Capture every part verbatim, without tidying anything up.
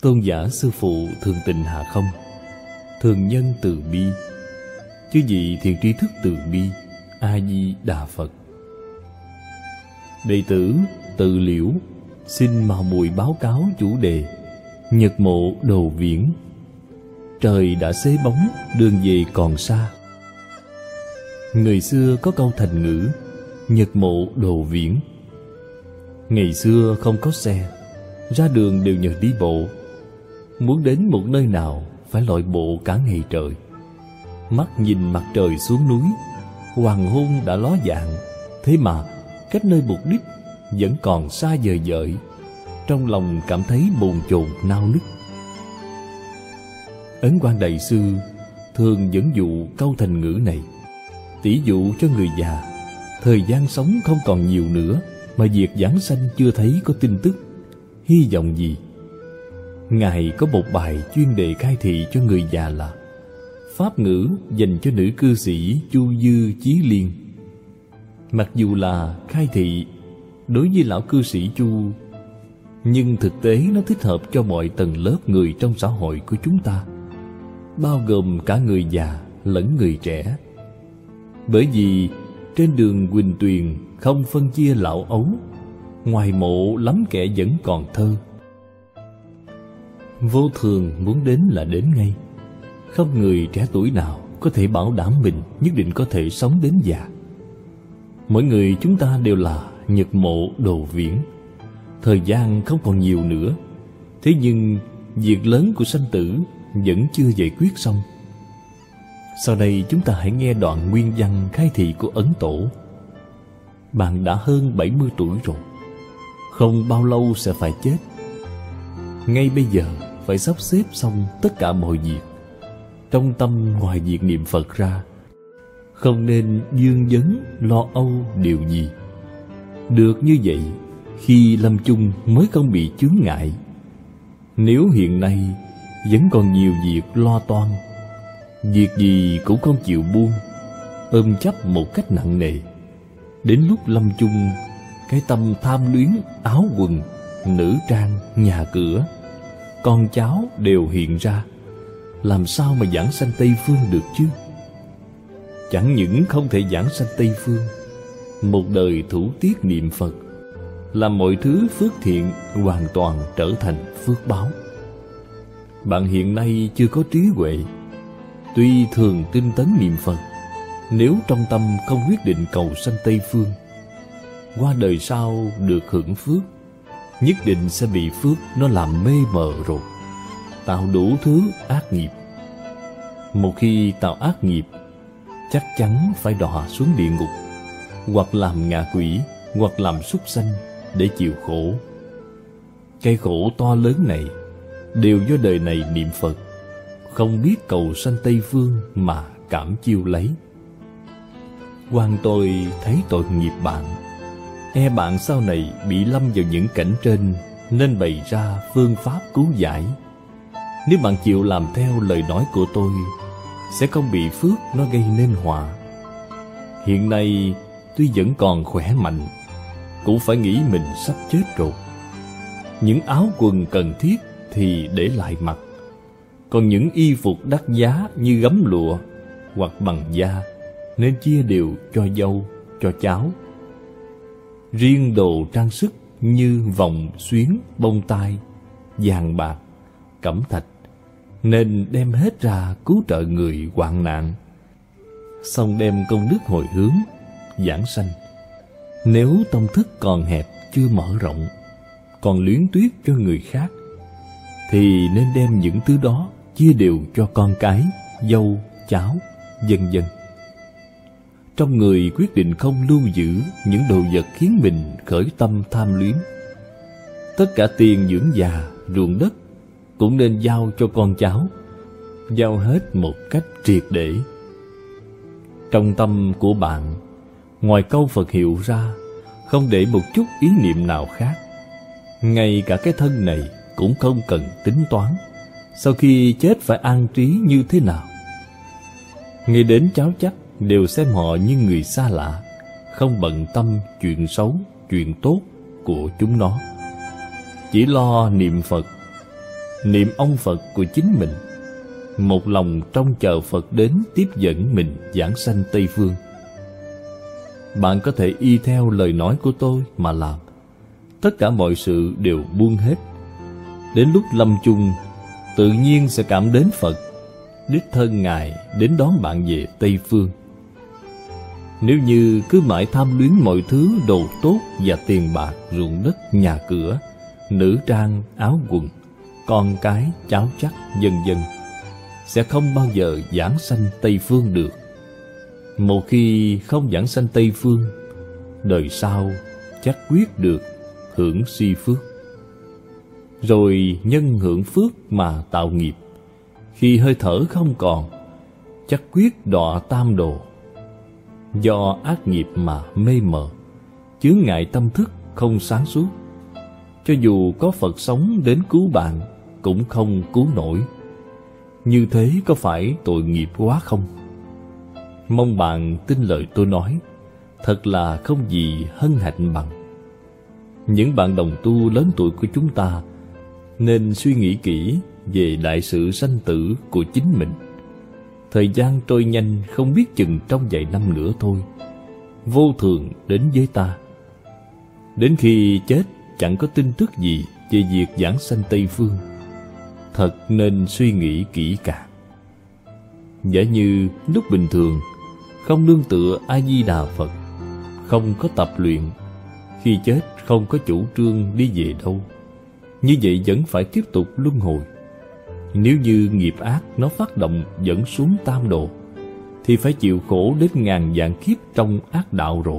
Tôn giả sư phụ thường tình hạ không, thường nhân từ bi, chư vị thiện tri thức từ bi. A Di Đà Phật. Đệ tử Tự Liễu xin mào muội báo cáo chủ đề Nhật mộ đồ viễn. Trời đã xế bóng, đường về còn xa. Người xưa có câu thành ngữ Nhật mộ đồ viễn. Ngày xưa không có xe, ra đường đều nhờ đi bộ. Muốn đến một nơi nào phải lội bộ cả ngày trời. Mắt nhìn mặt trời xuống núi, hoàng hôn đã ló dạng, thế mà cách nơi mục đích vẫn còn xa vời vợi. Trong lòng cảm thấy bồn chồn nao nức. Ấn Quang Đại Sư thường dẫn dụ câu thành ngữ này, tỉ dụ cho người già. Thời gian sống không còn nhiều nữa, mà việc giảng sanh chưa thấy có tin tức. Hy vọng gì? Ngài có một bài chuyên đề khai thị cho người già là Pháp ngữ dành cho nữ cư sĩ Chu Dư Chí Liên. Mặc dù là khai thị đối với lão cư sĩ Chu, nhưng thực tế nó thích hợp cho mọi tầng lớp người trong xã hội của chúng ta, bao gồm cả người già lẫn người trẻ. Bởi vì trên đường Huỳnh Tuyền không phân chia lão ấu, ngoài mộ lắm kẻ vẫn còn thơ. Vô thường muốn đến là đến ngay. Không người trẻ tuổi nào có thể bảo đảm mình nhất định có thể sống đến già. Mỗi người chúng ta đều là nhật mộ đồ viễn. Thời gian không còn nhiều nữa. Thế nhưng việc lớn của sanh tử vẫn chưa giải quyết xong. Sau đây chúng ta hãy nghe đoạn nguyên văn khai thị của Ấn Tổ. Bạn đã hơn bảy mươi tuổi rồi, không bao lâu sẽ phải chết. Ngay bây giờ phải sắp xếp xong tất cả mọi việc. Trong tâm ngoài việc niệm Phật ra, không nên vương vấn lo âu điều gì. Được như vậy, khi lâm chung mới không bị chướng ngại. Nếu hiện nay vẫn còn nhiều việc lo toan, việc gì cũng không chịu buông, ôm chấp một cách nặng nề, đến lúc lâm chung, cái tâm tham luyến áo quần, nữ trang, nhà cửa, con cháu đều hiện ra, làm sao mà giảng sanh Tây Phương được chứ? Chẳng những không thể giảng sanh Tây Phương, một đời thủ tiết niệm Phật, làm mọi thứ phước thiện hoàn toàn trở thành phước báo. Bạn hiện nay chưa có trí huệ, tuy thường tinh tấn niệm Phật, nếu trong tâm không quyết định cầu sanh Tây Phương, qua đời sau được hưởng phước, nhất định sẽ bị phước nó làm mê mờ rồi, tạo đủ thứ ác nghiệp. Một khi tạo ác nghiệp, chắc chắn phải đọa xuống địa ngục, hoặc làm ngạ quỷ, hoặc làm súc sanh để chịu khổ. Cái khổ to lớn này đều do đời này niệm Phật, không biết cầu sanh Tây Phương mà cảm chiêu lấy. Quan tôi thấy tội nghiệp bạn, e bạn sau này bị lâm vào những cảnh trên, nên bày ra phương pháp cứu giải. Nếu bạn chịu làm theo lời nói của tôi, sẽ không bị phước nó gây nên họa. Hiện nay tuy vẫn còn khỏe mạnh, cũng phải nghĩ mình sắp chết rồi. Những áo quần cần thiết thì để lại mặc, còn những y phục đắt giá như gấm lụa hoặc bằng da nên chia đều cho dâu, cho cháu. Riêng đồ trang sức như vòng, xuyến, bông tai, vàng bạc, cẩm thạch nên đem hết ra cứu trợ người hoạn nạn, xong đem công đức hồi hướng giảng sanh. Nếu tâm thức còn hẹp, chưa mở rộng, còn luyến tiếc cho người khác, thì nên đem những thứ đó chia đều cho con cái, dâu, cháu, vân vân. Trong người quyết định không lưu giữ những đồ vật khiến mình khởi tâm tham luyến. Tất cả tiền dưỡng già, ruộng đất cũng nên giao cho con cháu, giao hết một cách triệt để. Trong tâm của bạn, ngoài câu Phật hiệu ra, không để một chút ý niệm nào khác. Ngay cả cái thân này cũng không cần tính toán, sau khi chết phải an trí như thế nào. Nghĩ đến cháu chắc đều xem họ như người xa lạ, không bận tâm chuyện xấu, chuyện tốt của chúng nó. Chỉ lo niệm Phật, niệm ông Phật của chính mình, một lòng trông chờ Phật đến tiếp dẫn mình giảng sanh Tây Phương. Bạn có thể y theo lời nói của tôi mà làm, tất cả mọi sự đều buông hết. Đến lúc lâm chung, tự nhiên sẽ cảm đến Phật, đích thân Ngài đến đón bạn về Tây Phương. Nếu như cứ mãi tham luyến mọi thứ đồ tốt và tiền bạc, ruộng đất, nhà cửa, nữ trang, áo quần, con cái, cháu chắc, vân vân, sẽ không bao giờ giảng sanh Tây Phương được. Một khi không giảng sanh Tây Phương, đời sau chắc quyết được hưởng si phước. Rồi nhân hưởng phước mà tạo nghiệp, khi hơi thở không còn, chắc quyết đọa tam đồ. Do ác nghiệp mà mê mờ, chướng ngại tâm thức không sáng suốt, cho dù có Phật sống đến cứu bạn cũng không cứu nổi. Như thế có phải tội nghiệp quá không? Mong bạn tin lời tôi nói, thật là không gì hân hạnh bằng. Những bạn đồng tu lớn tuổi của chúng ta nên suy nghĩ kỹ về đại sự sanh tử của chính mình. Thời gian trôi nhanh, không biết chừng trong vài năm nữa thôi, vô thường đến với ta. Đến khi chết chẳng có tin tức gì về việc giảng sanh Tây Phương. Thật nên suy nghĩ kỹ càng. Giả như lúc bình thường không nương tựa A Di Đà Phật, không có tập luyện, khi chết không có chủ trương đi về đâu, như vậy vẫn phải tiếp tục luân hồi. Nếu như nghiệp ác nó phát động dẫn xuống tam đồ, thì phải chịu khổ đến ngàn vạn kiếp trong ác đạo rồi.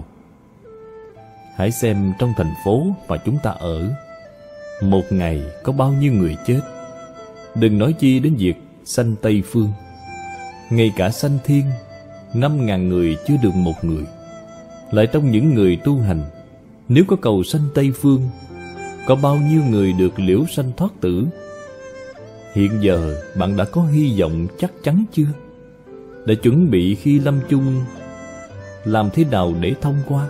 Hãy xem trong thành phố mà chúng ta ở, một ngày có bao nhiêu người chết. Đừng nói chi đến việc sanh Tây Phương. Ngay cả sanh thiên, năm ngàn người chưa được một người. Lại trong những người tu hành, nếu có cầu sanh Tây Phương, có bao nhiêu người được liễu sanh thoát tử? Hiện giờ bạn đã có hy vọng chắc chắn chưa? Đã chuẩn bị khi lâm chung làm thế nào để thông qua?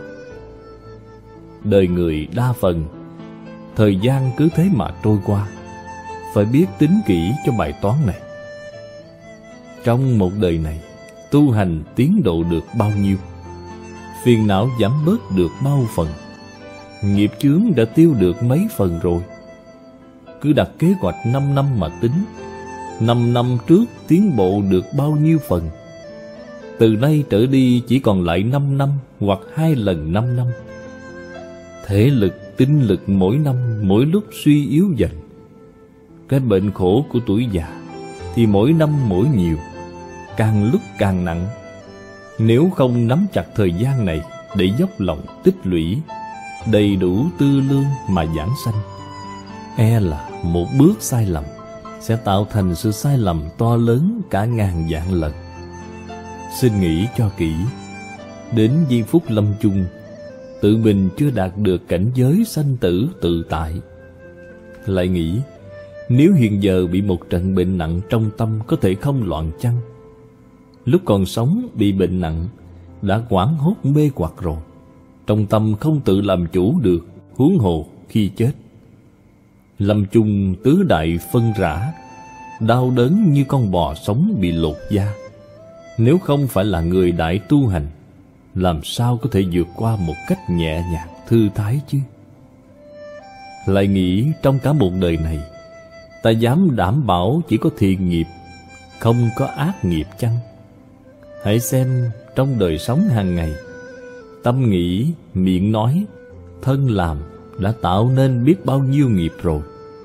Đời người đa phần, thời gian cứ thế mà trôi qua. Phải biết tính kỹ cho bài toán này. Trong một đời này, tu hành tiến độ được bao nhiêu? Phiền não giảm bớt được bao phần? Nghiệp chướng đã tiêu được mấy phần rồi? Cứ đặt kế hoạch năm năm mà tính, năm năm trước tiến bộ được bao nhiêu phần? Từ nay trở đi chỉ còn lại năm năm hoặc hai lần năm năm. Thể lực, tinh lực mỗi năm mỗi lúc suy yếu dần. Cái bệnh khổ của tuổi già thì mỗi năm mỗi nhiều, càng lúc càng nặng. Nếu không nắm chặt thời gian này để dốc lòng tích lũy, đầy đủ tư lương mà giảng sanh, e là một bước sai lầm sẽ tạo thành sự sai lầm to lớn cả ngàn vạn lần. Xin nghĩ cho kỹ. Đến giây phút lâm chung, tự mình chưa đạt được cảnh giới sanh tử tự tại. Lại nghĩ, nếu hiện giờ bị một trận bệnh nặng trong tâm có thể không loạn chăng? Lúc còn sống bị bệnh nặng, đã hoảng hốt mê hoặc rồi, trong tâm không tự làm chủ được, huống hồ khi chết. Lâm chung tứ đại phân rã, đau đớn như con bò sống bị lột da. Nếu không phải là người đại tu hành, làm sao có thể vượt qua một cách nhẹ nhàng thư thái chứ? Lại nghĩ trong cả một đời này, ta dám đảm bảo chỉ có thiện nghiệp, không có ác nghiệp chăng? Hãy xem trong đời sống hàng ngày, tâm nghĩ, miệng nói, thân làm đã tạo nên biết bao nhiêu nghiệp rồi.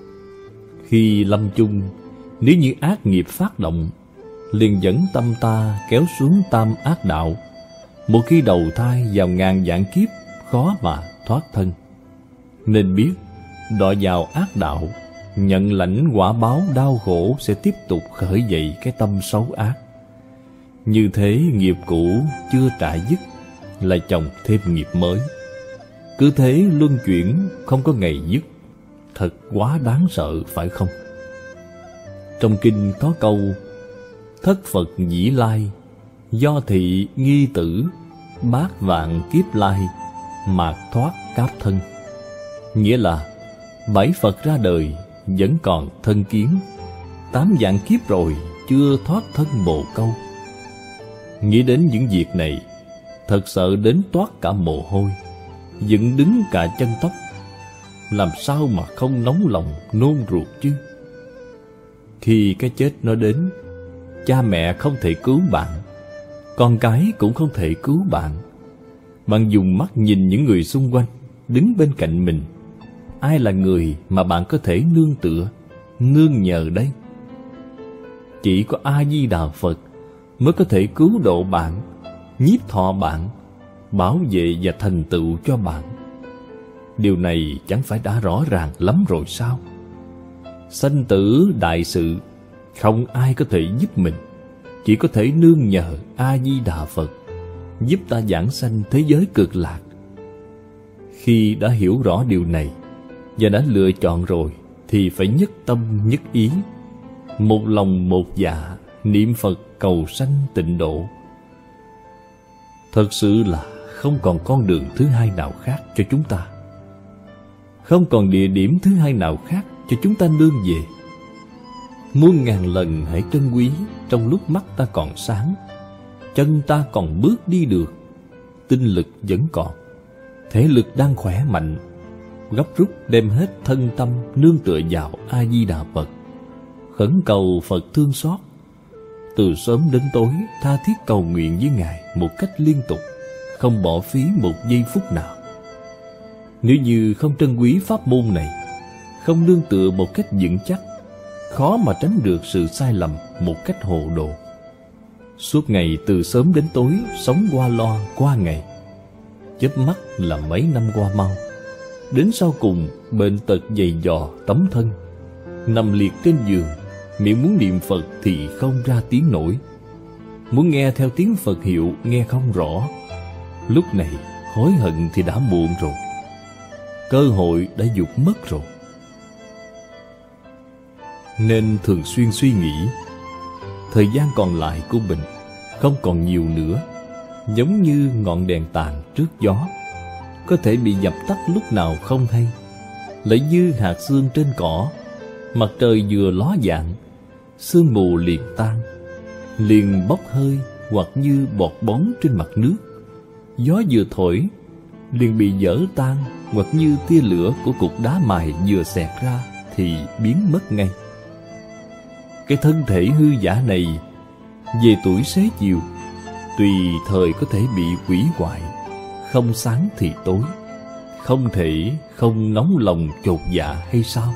Khi lâm chung, nếu như ác nghiệp phát động, liền dẫn tâm ta kéo xuống tam ác đạo. Một khi đầu thai vào ngàn vạn kiếp, khó mà thoát thân. Nên biết, đọa vào ác đạo, nhận lãnh quả báo đau khổ sẽ tiếp tục khởi dậy cái tâm xấu ác. Như thế nghiệp cũ chưa trả dứt, lại chồng thêm nghiệp mới. Cứ thế luân chuyển không có ngày dứt. Thật quá đáng sợ phải không? Trong kinh có câu: thất Phật dĩ lai, do thị nghi tử, bát vạn kiếp lai, mạt thoát cáp thân. Nghĩa là bảy Phật ra đời vẫn còn thân kiến, tám vạn kiếp rồi chưa thoát thân bồ câu. Nghĩ đến những việc này, thật sợ đến toát cả mồ hôi, dựng đứng cả chân tóc. Làm sao mà không nóng lòng nôn ruột chứ? Khi cái chết nó đến, cha mẹ không thể cứu bạn, con cái cũng không thể cứu bạn. Bạn dùng mắt nhìn những người xung quanh, đứng bên cạnh mình. Ai là người mà bạn có thể nương tựa, nương nhờ đây? Chỉ có A-di-đà Phật mới có thể cứu độ bạn, nhiếp thọ bạn, bảo vệ và thành tựu cho bạn. Điều này chẳng phải đã rõ ràng lắm rồi sao? Sanh tử đại sự, không ai có thể giúp mình, chỉ có thể nương nhờ A-di-đà Phật giúp ta giảng sanh thế giới cực lạc. Khi đã hiểu rõ điều này và đã lựa chọn rồi thì phải nhất tâm nhất ý, một lòng một dạ niệm Phật cầu sanh tịnh độ. Thật sự là không còn con đường thứ hai nào khác cho chúng ta, không còn địa điểm thứ hai nào khác cho chúng ta nương về. Muôn ngàn lần hãy trân quý trong lúc mắt ta còn sáng, chân ta còn bước đi được, tinh lực vẫn còn, thể lực đang khỏe mạnh, gấp rút đem hết thân tâm nương tựa vào A-di-đà Phật, khẩn cầu Phật thương xót. Từ sớm đến tối tha thiết cầu nguyện với Ngài một cách liên tục, không bỏ phí một giây phút nào. Nếu như không trân quý pháp môn này, không nương tựa một cách vững chắc, khó mà tránh được sự sai lầm một cách hồ đồ. Suốt ngày từ sớm đến tối sống qua lo qua ngày, chớp mắt là mấy năm qua mau. Đến sau cùng bệnh tật dày dò tấm thân, nằm liệt trên giường, miệng muốn niệm Phật thì không ra tiếng nổi, muốn nghe theo tiếng Phật hiệu nghe không rõ. Lúc này hối hận thì đã muộn rồi, cơ hội đã vụt mất rồi. Nên thường xuyên suy nghĩ, thời gian còn lại của mình không còn nhiều nữa, giống như ngọn đèn tàn trước gió, có thể bị dập tắt lúc nào không hay. Lại như hạt sương trên cỏ, mặt trời vừa ló dạng, sương mù liền tan, liền bốc hơi, hoặc như bọt bóng trên mặt nước. Gió vừa thổi, liền bị vỡ tan, hoặc như tia lửa của cục đá mài vừa xẹt ra thì biến mất ngay. Cái thân thể hư giả này, về tuổi xế chiều, tùy thời có thể bị hủy hoại, không sáng thì tối, không thể không nóng lòng chột dạ hay sao?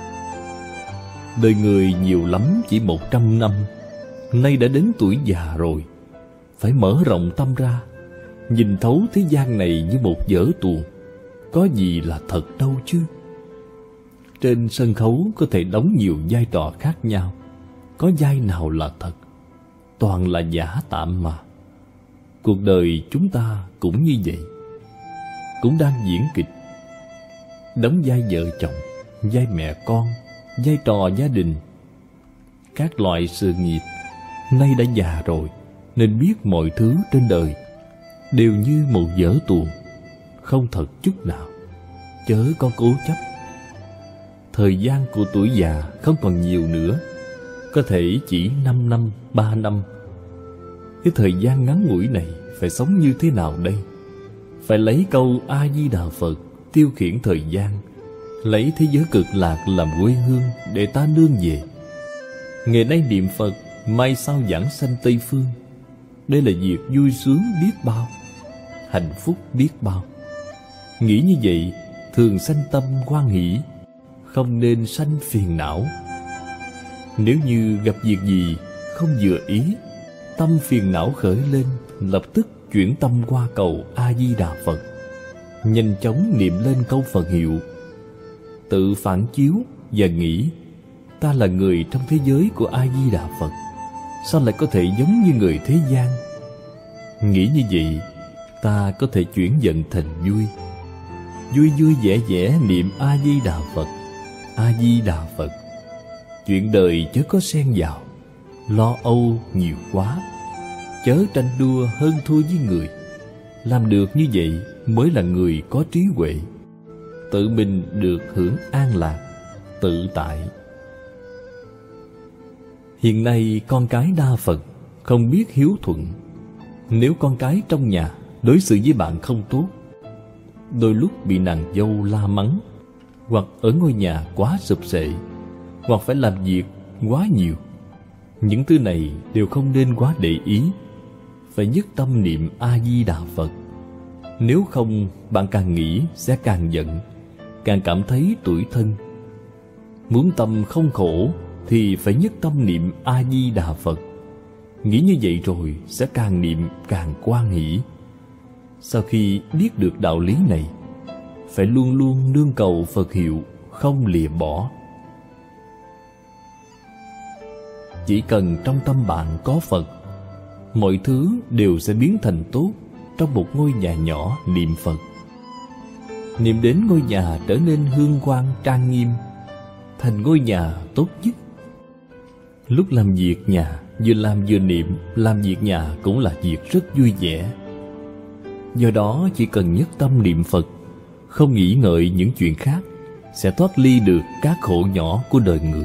Đời người nhiều lắm chỉ một trăm năm, nay đã đến tuổi già rồi, phải mở rộng tâm ra, nhìn thấu thế gian này như một vở tuồng, có gì là thật đâu chứ. Trên sân khấu có thể đóng nhiều vai trò khác nhau, có vai nào là thật, toàn là giả tạm mà. Cuộc đời chúng ta cũng như vậy, cũng đang diễn kịch, đóng vai vợ chồng, vai mẹ con, vai trò gia đình, các loại sự nghiệp. Nay đã già rồi nên biết mọi thứ trên đời đều như một vở tuồng, không thật chút nào, chớ có cố chấp. Thời gian của tuổi già không còn nhiều nữa, có thể chỉ năm năm, ba năm. Cái thời gian ngắn ngủi này phải sống như thế nào đây? Phải lấy câu A-di-đà Phật tiêu khiển thời gian, lấy thế giới cực lạc làm quê hương để ta nương về. Ngày nay niệm Phật, mai sau giảng sanh Tây Phương. Đây là việc vui sướng biết bao, hạnh phúc biết bao. Nghĩ như vậy thường sanh tâm hoan hỷ, không nên sanh phiền não. Nếu như gặp việc gì không vừa ý, tâm phiền não khởi lên, lập tức chuyển tâm qua cầu A-di-đà Phật, nhanh chóng niệm lên câu Phật hiệu, tự phản chiếu và nghĩ: ta là người trong thế giới của A-di-đà Phật, sao lại có thể giống như người thế gian? Nghĩ như vậy, ta có thể chuyển giận thành vui, vui vui vẻ vẻ niệm A-di-đà Phật, A-di-đà Phật. Chuyện đời chớ có xen vào, lo âu nhiều quá, chớ tranh đua hơn thua với người. Làm được như vậy mới là người có trí huệ, tự mình được hưởng an lạc, tự tại. Hiện nay con cái đa phần không biết hiếu thuận. Nếu con cái trong nhà đối xử với bạn không tốt, đôi lúc bị nàng dâu la mắng, hoặc ở ngôi nhà quá sụp sệ, hoặc phải làm việc quá nhiều, những thứ này đều không nên quá để ý. Phải nhất tâm niệm A-di-đà Phật. Nếu không, bạn càng nghĩ sẽ càng giận, càng cảm thấy tủi thân. Muốn tâm không khổ thì phải nhất tâm niệm A-di-đà Phật. Nghĩ như vậy rồi sẽ càng niệm càng hoan hỷ. Sau khi biết được đạo lý này, phải luôn luôn nương cầu Phật hiệu, không lìa bỏ. Chỉ cần trong tâm bạn có Phật, mọi thứ đều sẽ biến thành tốt. Trong một ngôi nhà nhỏ niệm Phật, niệm đến ngôi nhà trở nên hương quang trang nghiêm, thành ngôi nhà tốt nhất. Lúc làm việc nhà, vừa làm vừa niệm, làm việc nhà cũng là việc rất vui vẻ. Do đó chỉ cần nhất tâm niệm Phật, không nghĩ ngợi những chuyện khác, sẽ thoát ly được các khổ nhỏ của đời người.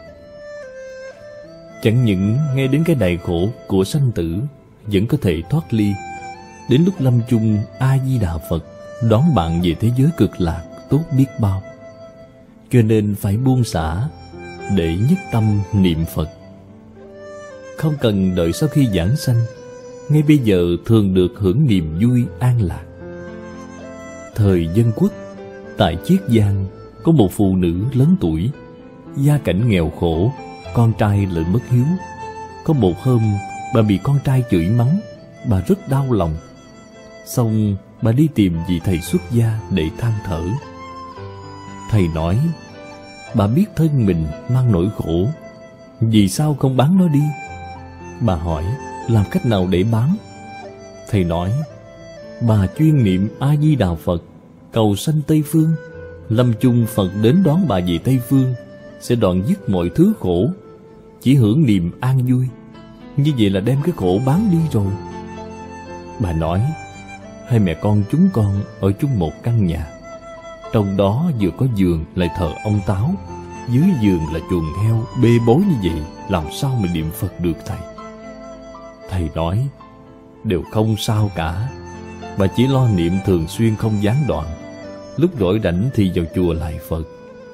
Chẳng những nghe đến cái đại khổ của sanh tử, vẫn có thể thoát ly. Đến lúc lâm chung, A-di-đà Phật đón bạn về thế giới cực lạc tốt biết bao. Cho nên phải buông xả để nhất tâm niệm Phật. Không cần đợi sau khi giảng sanh, ngay bây giờ thường được hưởng niềm vui an lạc. Thời Dân Quốc, tại Chiết Giang có một phụ nữ lớn tuổi, gia cảnh nghèo khổ, con trai lại mất hiếu. Có một hôm bà bị con trai chửi mắng, bà rất đau lòng. Xong bà đi tìm vị thầy xuất gia để than thở. Thầy nói, bà biết thân mình mang nỗi khổ, vì sao không bán nó đi? Bà hỏi, làm cách nào để bán? Thầy nói, bà chuyên niệm A-di-đà Phật, cầu sanh Tây Phương. Lâm chung Phật đến đón bà về Tây Phương, sẽ đoạn dứt mọi thứ khổ, chỉ hưởng niềm an vui. Như vậy là đem cái khổ bán đi rồi. Bà nói, hai mẹ con chúng con ở chung một căn nhà, trong đó vừa có giường lại thờ ông Táo, dưới giường là chuồng heo bê bối như vậy, làm sao mà niệm Phật được thầy? Thầy nói, đều không sao cả, bà chỉ lo niệm thường xuyên không gián đoạn, lúc rỗi rảnh thì vào chùa lại Phật.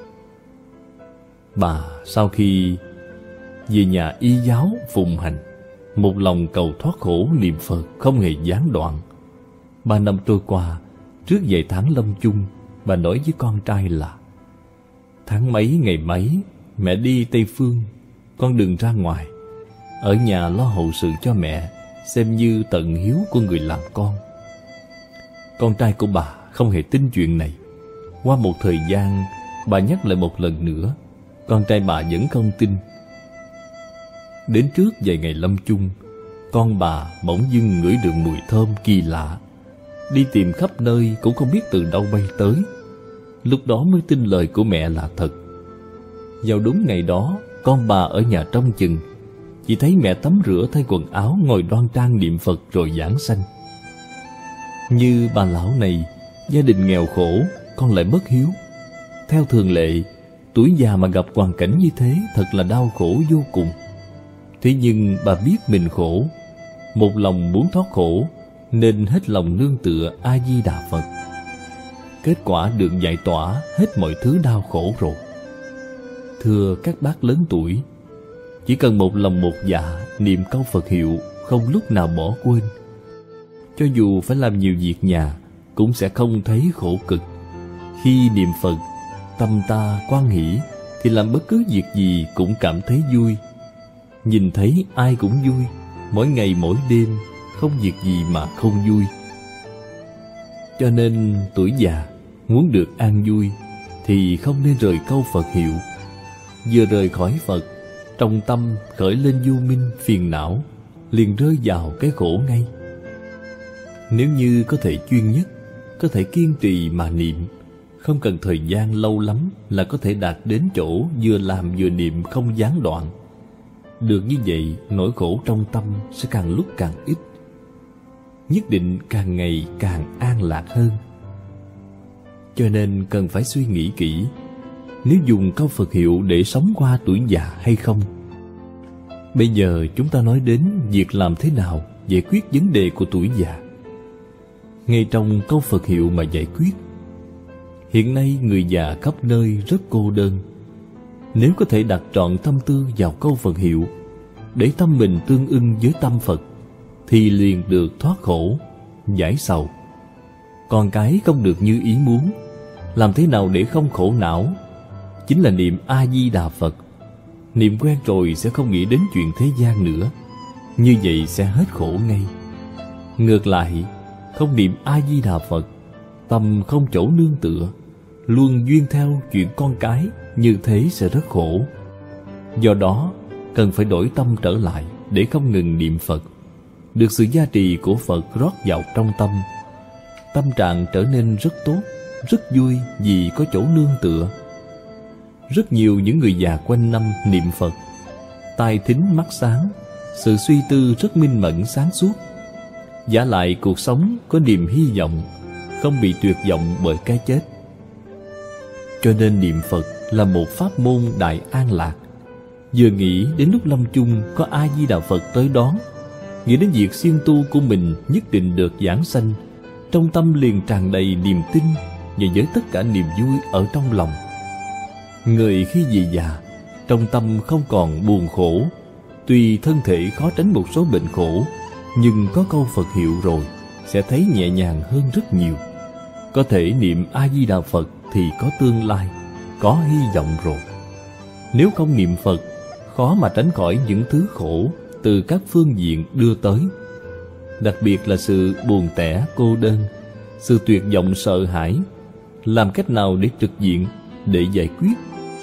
Bà sau khi về nhà y giáo phụng hành, một lòng cầu thoát khổ niệm Phật không hề gián đoạn. Ba năm trôi qua, trước vài tháng lâm chung, bà nói với con trai là, tháng mấy ngày mấy mẹ đi Tây Phương, con đừng ra ngoài, ở nhà lo hậu sự cho mẹ, xem như tận hiếu của người làm con. Con trai của bà không hề tin chuyện này. Qua một thời gian, bà nhắc lại một lần nữa, con trai bà vẫn không tin. Đến trước vài ngày lâm chung, con bà bỗng dưng ngửi được mùi thơm kỳ lạ, đi tìm khắp nơi cũng không biết từ đâu bay tới. Lúc đó mới tin lời của mẹ là thật. Vào đúng ngày đó, con bà ở nhà trông chừng, chỉ thấy mẹ tắm rửa thay quần áo ngồi đoan trang niệm Phật rồi giảng sanh. Như bà lão này, gia đình nghèo khổ, con lại mất hiếu. Theo thường lệ, tuổi già mà gặp hoàn cảnh như thế thật là đau khổ vô cùng. Thế nhưng bà biết mình khổ, một lòng muốn thoát khổ, nên hết lòng nương tựa A-di-đà Phật. Kết quả được giải tỏa hết mọi thứ đau khổ rồi. Thưa các bác lớn tuổi, chỉ cần một lòng một dạ niệm câu Phật hiệu, không lúc nào bỏ quên, cho dù phải làm nhiều việc nhà cũng sẽ không thấy khổ cực. Khi niệm Phật, tâm ta hoan hỷ thì làm bất cứ việc gì cũng cảm thấy vui. Nhìn thấy ai cũng vui, mỗi ngày mỗi đêm không việc gì mà không vui. Cho nên tuổi già muốn được an vui thì không nên rời câu Phật hiệu. Vừa rời khỏi Phật, trong tâm khởi lên vô minh phiền não, liền rơi vào cái khổ ngay. Nếu như có thể chuyên nhất, có thể kiên trì mà niệm, không cần thời gian lâu lắm là có thể đạt đến chỗ vừa làm vừa niệm không gián đoạn. Được như vậy, nỗi khổ trong tâm sẽ càng lúc càng ít, nhất định càng ngày càng an lạc hơn. Cho nên cần phải suy nghĩ kỹ, nếu dùng câu Phật hiệu để sống qua tuổi già hay không. Bây giờ chúng ta nói đến việc làm thế nào giải quyết vấn đề của tuổi già. Ngay trong câu Phật hiệu mà giải quyết. Hiện nay người già khắp nơi rất cô đơn. Nếu có thể đặt trọn tâm tư vào câu Phật hiệu, để tâm mình tương ưng với tâm Phật, thì liền được thoát khổ, giải sầu. Còn cái không được như ý muốn, làm thế nào để không khổ não? Chính là niệm A-di-đà Phật. Niệm quen rồi sẽ không nghĩ đến chuyện thế gian nữa. Như vậy sẽ hết khổ ngay. Ngược lại, không niệm A-di-đà Phật, tâm không chỗ nương tựa, luôn duyên theo chuyện con cái, như thế sẽ rất khổ. Do đó, cần phải đổi tâm trở lại để không ngừng niệm Phật. Được sự gia trì của Phật rót vào trong tâm, tâm trạng trở nên rất tốt, rất vui vì có chỗ nương tựa. Rất nhiều những người già quanh năm niệm Phật, tai thính mắt sáng, sự suy tư rất minh mẫn sáng suốt. Vả lại cuộc sống có niềm hy vọng, không bị tuyệt vọng bởi cái chết. Cho nên niệm Phật là một pháp môn đại an lạc. Vừa nghĩ đến lúc lâm chung có A-di-đà Phật tới đón, nghĩ đến việc siêng tu của mình nhất định được giảng sanh, trong tâm liền tràn đầy niềm tin và với tất cả niềm vui ở trong lòng. Người khi về già, trong tâm không còn buồn khổ. Tuy thân thể khó tránh một số bệnh khổ, nhưng có câu Phật hiệu rồi sẽ thấy nhẹ nhàng hơn rất nhiều. Có thể niệm A-di-đà Phật thì có tương lai, có hy vọng rồi. Nếu không niệm Phật, khó mà tránh khỏi những thứ khổ từ các phương diện đưa tới. Đặc biệt là sự buồn tẻ, cô đơn, sự tuyệt vọng sợ hãi. Làm cách nào để trực diện, để giải quyết?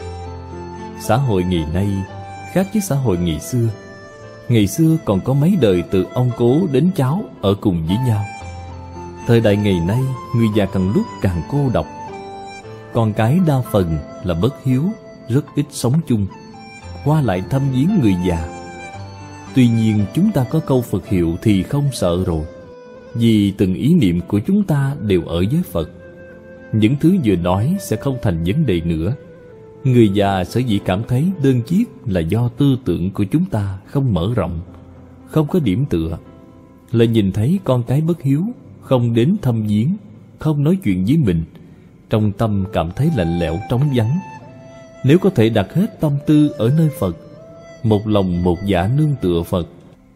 Xã hội ngày nay khác với xã hội ngày xưa. Ngày xưa còn có mấy đời từ ông cố đến cháu ở cùng với nhau. Thời đại ngày nay, người già càng lúc càng cô độc. Con cái đa phần là bất hiếu, rất ít sống chung, qua lại thăm viếng người già. Tuy nhiên chúng ta có câu Phật hiệu thì không sợ rồi, vì từng ý niệm của chúng ta đều ở với Phật. Những thứ vừa nói sẽ không thành vấn đề nữa. Người già sở dĩ cảm thấy đơn chiếc là do tư tưởng của chúng ta không mở rộng, không có điểm tựa. Lại nhìn thấy con cái bất hiếu, không đến thăm viếng, không nói chuyện với mình, trong tâm cảm thấy lạnh lẽo trống vắng. Nếu có thể đặt hết tâm tư ở nơi Phật, một lòng một dạ nương tựa Phật,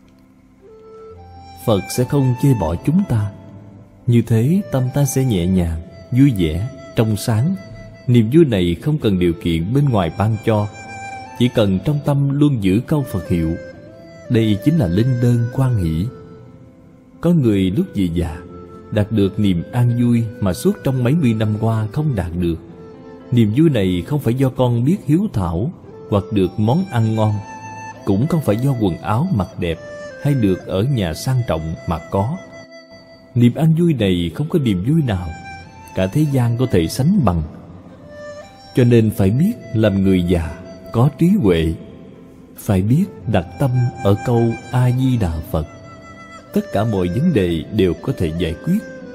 Phật sẽ không chê bỏ chúng ta. Như thế tâm ta sẽ nhẹ nhàng, vui vẻ, trong sáng. Niềm vui này không cần điều kiện bên ngoài ban cho, chỉ cần trong tâm luôn giữ câu Phật hiệu. Đây chính là linh đơn quan hỷ. Có người lúc về già đạt được niềm an vui mà suốt trong mấy mươi năm qua không đạt được. Niềm vui này không phải do con biết hiếu thảo hoặc được món ăn ngon, cũng không phải do quần áo mặc đẹp hay được ở nhà sang trọng mà có. Niềm an vui này không có niềm vui nào cả thế gian có thể sánh bằng. Cho nên phải biết làm người già có trí huệ, phải biết đặt tâm ở câu A-di-đà Phật. Tất cả mọi vấn đề đều có thể giải quyết.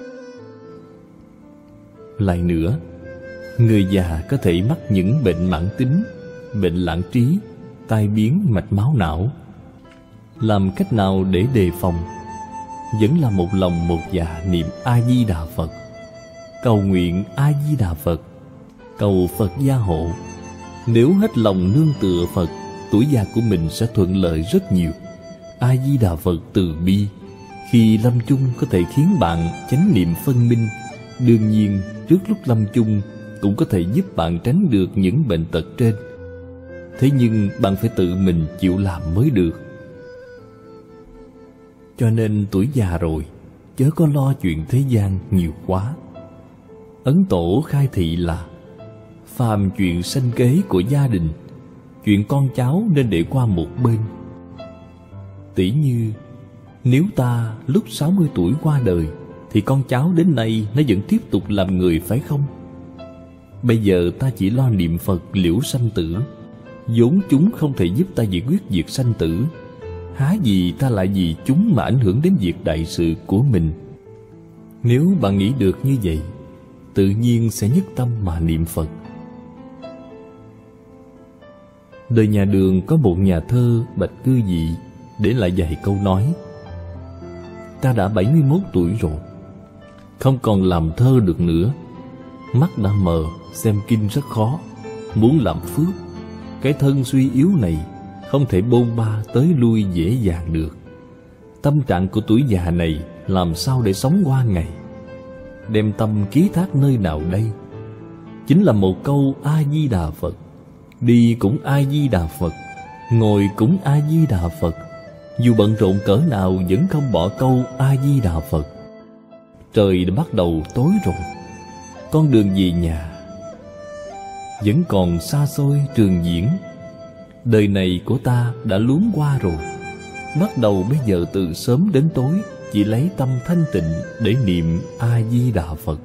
Lại nữa, người già có thể mắc những bệnh mãn tính, bệnh lãng trí, tai biến mạch máu não. Làm cách nào để đề phòng? Vẫn là một lòng một dạ niệm A-di-đà Phật, cầu nguyện A-di-đà Phật, cầu Phật gia hộ. Nếu hết lòng nương tựa Phật, tuổi già của mình sẽ thuận lợi rất nhiều. A-di-đà Phật từ bi, khi lâm chung có thể khiến bạn chánh niệm phân minh. Đương nhiên, trước lúc lâm chung cũng có thể giúp bạn tránh được những bệnh tật trên. Thế nhưng bạn phải tự mình chịu làm mới được. Cho nên tuổi già rồi, chớ có lo chuyện thế gian nhiều quá. Ấn Tổ khai thị là: phàm chuyện sanh kế của gia đình, chuyện con cháu nên để qua một bên. Tỉ như nếu ta lúc sáu mươi tuổi qua đời, thì con cháu đến nay nó vẫn tiếp tục làm người, phải không? Bây giờ ta chỉ lo niệm Phật liễu sanh tử, vốn chúng không thể giúp ta giải quyết việc sanh tử. Há gì ta lại vì chúng mà ảnh hưởng đến việc đại sự của mình. Nếu bạn nghĩ được như vậy, tự nhiên sẽ nhất tâm mà niệm Phật. Đời nhà Đường có một nhà thơ Bạch Cư Dị để lại vài câu nói: ta đã bảy mươi mốt tuổi rồi, không còn làm thơ được nữa. Mắt đã mờ, xem kinh rất khó. Muốn làm phước, cái thân suy yếu này không thể bôn ba tới lui dễ dàng được. Tâm trạng của tuổi già này làm sao để sống qua ngày? Đem tâm ký thác nơi nào đây? Chính là một câu A Di Đà Phật. Đi cũng A Di Đà Phật, ngồi cũng A Di Đà Phật. Dù bận rộn cỡ nào vẫn không bỏ câu A Di Đà Phật. Trời đã bắt đầu tối rồi, con đường về nhà vẫn còn xa xôi trường diễn. Đời này của ta đã luống qua rồi. Bắt đầu bây giờ từ sớm đến tối chỉ lấy tâm thanh tịnh để niệm A Di Đà Phật.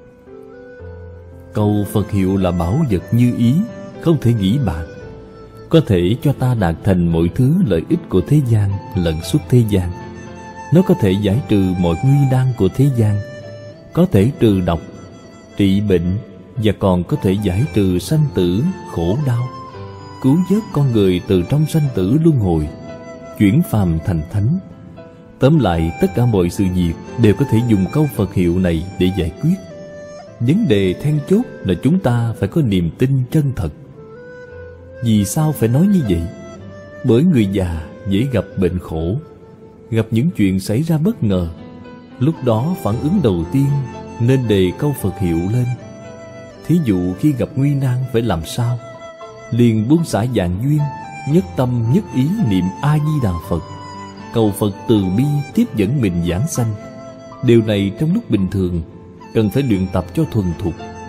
Câu Phật hiệu là bảo vật như ý, không thể nghĩ bàn. Có thể cho ta đạt thành mọi thứ lợi ích của thế gian lẫn suốt thế gian. Nó có thể giải trừ mọi nguy nan của thế gian, có thể trừ độc, trị bệnh, và còn có thể giải trừ sanh tử khổ đau, cứu vớt con người từ trong sanh tử luân hồi, chuyển phàm thành thánh. Tóm lại, tất cả mọi sự việc đều có thể dùng câu Phật hiệu này để giải quyết. Vấn đề then chốt là chúng ta phải có niềm tin chân thật. Vì sao phải nói như vậy? Bởi người già dễ gặp bệnh khổ, gặp những chuyện xảy ra bất ngờ. Lúc đó phản ứng đầu tiên nên đề câu Phật hiệu lên. Thí dụ khi gặp nguy nan phải làm sao? Liền buông xả vạn duyên, nhất tâm nhất ý niệm A Di Đà Phật, cầu Phật từ bi tiếp dẫn mình giảng sanh. Điều này trong lúc bình thường cần phải luyện tập cho thuần thục.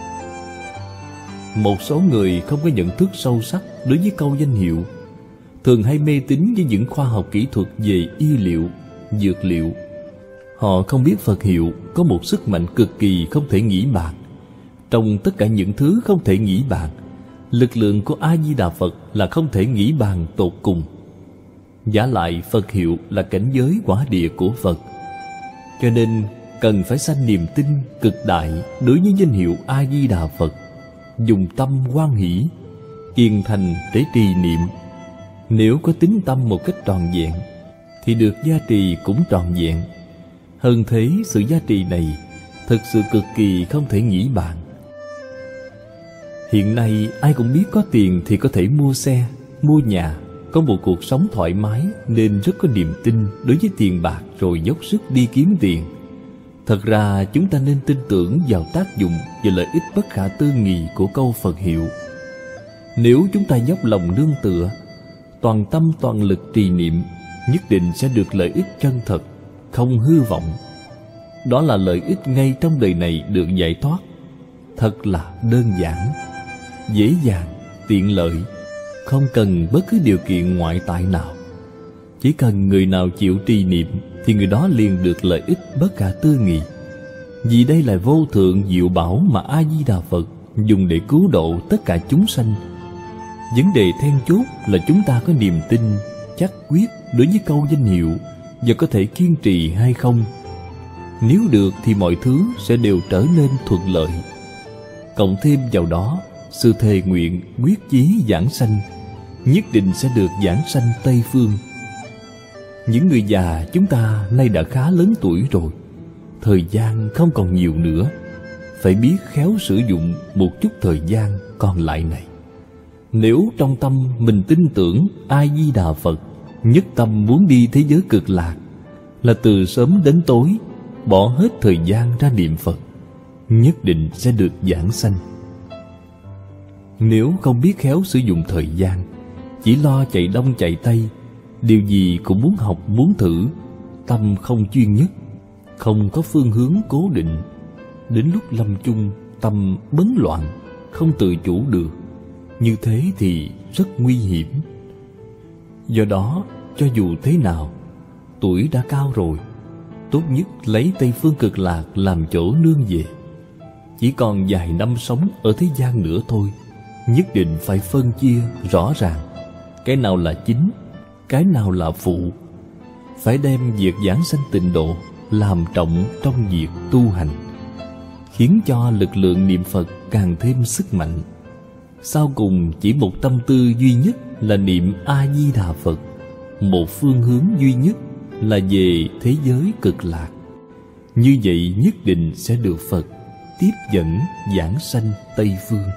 Một số người không có nhận thức sâu sắc đối với câu danh hiệu, thường hay mê tín với những khoa học kỹ thuật về y liệu, dược liệu. Họ không biết Phật hiệu có một sức mạnh cực kỳ không thể nghĩ bàn. Trong tất cả những thứ không thể nghĩ bàn, lực lượng của A Di Đà Phật là không thể nghĩ bàn tột cùng. Vả lại Phật hiệu là cảnh giới quả địa của Phật, cho nên cần phải sanh niềm tin cực đại đối với danh hiệu A Di Đà Phật, dùng tâm hoan hỷ, kiên thành để trì niệm. Nếu có tín tâm một cách trọn vẹn thì được gia trì cũng trọn vẹn. Hơn thế, sự gia trì này thực sự cực kỳ không thể nghĩ bàn. Hiện nay ai cũng biết có tiền thì có thể mua xe, mua nhà, có một cuộc sống thoải mái, nên rất có niềm tin đối với tiền bạc rồi dốc sức đi kiếm tiền. Thật ra chúng ta nên tin tưởng vào tác dụng và lợi ích bất khả tư nghị của câu Phật hiệu. Nếu chúng ta dốc lòng nương tựa, toàn tâm toàn lực trì niệm, nhất định sẽ được lợi ích chân thật, không hư vọng. Đó là lợi ích ngay trong đời này được giải thoát. Thật là đơn giản, dễ dàng, tiện lợi, không cần bất cứ điều kiện ngoại tại nào. Chỉ cần người nào chịu trì niệm thì người đó liền được lợi ích bất khả tư nghị. Vì đây là vô thượng diệu bảo mà A Di Đà Phật dùng để cứu độ tất cả chúng sanh. Vấn đề then chốt là chúng ta có niềm tin chắc quyết đối với câu danh hiệu và có thể kiên trì hay không. Nếu được thì mọi thứ sẽ đều trở nên thuận lợi. Cộng thêm vào đó sự thề nguyện quyết chí giảng sanh, nhất định sẽ được giảng sanh Tây Phương. Những người già chúng ta nay đã khá lớn tuổi rồi, thời gian không còn nhiều nữa, phải biết khéo sử dụng một chút thời gian còn lại này. Nếu trong tâm mình tin tưởng A Di Đà Phật, nhất tâm muốn đi thế giới cực lạc, là từ sớm đến tối bỏ hết thời gian ra niệm Phật, nhất định sẽ được giảng sanh. Nếu không biết khéo sử dụng thời gian, chỉ lo chạy đông chạy tây, điều gì cũng muốn học muốn thử, tâm không chuyên nhất, không có phương hướng cố định, đến lúc lâm chung tâm bấn loạn, không tự chủ được, như thế thì rất nguy hiểm. Do đó, cho dù thế nào, tuổi đã cao rồi, tốt nhất lấy Tây Phương Cực Lạc làm chỗ nương về. Chỉ còn vài năm sống ở thế gian nữa thôi, nhất định phải phân chia rõ ràng cái nào là chính, cái nào là phụ. Phải đem việc giảng sanh tịnh độ làm trọng trong việc tu hành, khiến cho lực lượng niệm Phật càng thêm sức mạnh. sau cùng chỉ một tâm tư duy nhất là niệm A-di-đà Phật, một phương hướng duy nhất là về thế giới cực lạc. Như vậy nhất định sẽ được Phật tiếp dẫn giảng sanh Tây Phương.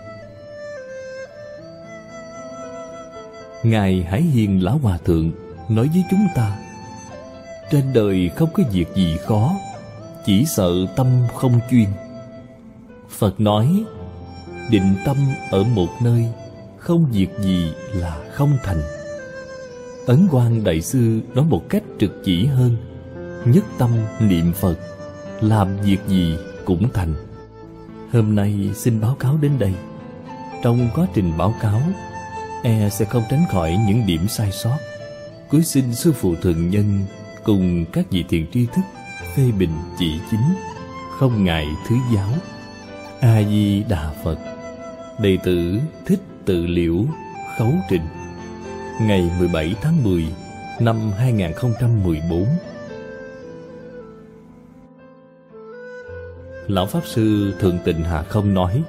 Ngài Hải Hiền Lão Hòa Thượng nói với chúng ta: trên đời không có việc gì khó, chỉ sợ tâm không chuyên. Phật nói: định tâm ở một nơi, không việc gì là không thành. Ấn Quang Đại Sư nói một cách trực chỉ hơn: nhất tâm niệm Phật, làm việc gì cũng thành. Hôm nay xin báo cáo đến đây. Trong quá trình báo cáo, e sẽ không tránh khỏi những điểm sai sót. Cuối xin Sư Phụ Thượng Nhân cùng các vị thiện tri thức phê bình chỉ chính, không ngại thứ giáo. A Di Đà Phật. Đệ tử Thích Tự Liễu khấu trình. Ngày mười bảy tháng mười năm hai nghìn không trăm mười bốn. Lão Pháp Sư Thượng Tịnh Hà Không nói: